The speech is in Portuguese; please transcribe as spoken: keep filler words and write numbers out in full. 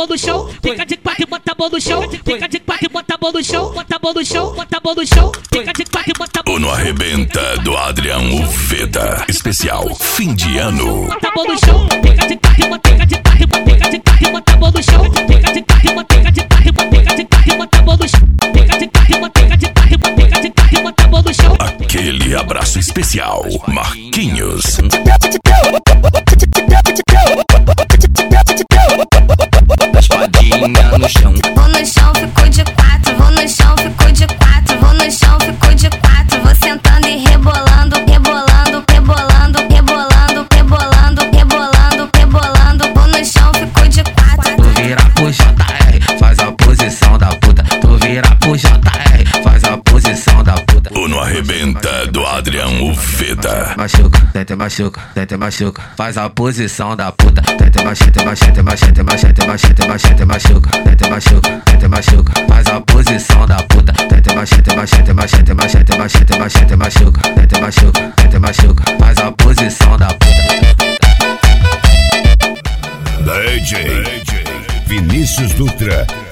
no chão, fica de quatro e bota a mão no chão, fica de quatro e bota a mão no chão, bota a mão no chão, bota a mão no chão, fica de quatro e bota a mão no chão. O No Arrebenta do Adrian Uveda, especial fim de ano. Bota a mão no chão, fica de quatro e bota, fica de quatro e bota, fica de quatro e bota a mão no chão, fica de quatro e bota, fica de quatro e bota, fica de quatro e bota a mão no chão, fica de quatro e bota, fica de quatro e bota, fica de quatro e bota a mão no chão. Aquele abraço especial, Marquinhos. Espadinha no chão. Vou no chão, ficou de quatro. Vou no chão, ficou de quatro. Vou no chão, ficou de quatro. Vou sentando e rebolando, rebolando, rebolando, rebolando, rebolando, rebolando, rebolando. Vou no chão, ficou de quatro. Tu vira pro J R, faz a posição da puta. Tu vira pro J R, faz a posição da puta. O No Arrebenta do Adrian Uveda. Machuca, tenta machuca, tenta machuca. Faz a posição da puta. Tenta machete, machete, machete, machete, machete, machete, machuca. Tenta machuca, tenta machuca. Faz a posição da puta. Tenta machete, machete, machete, machete, machete, machete, machuca. Tenta machuca, tenta machuca. Faz a posição da puta. D J Vinícius Dutra.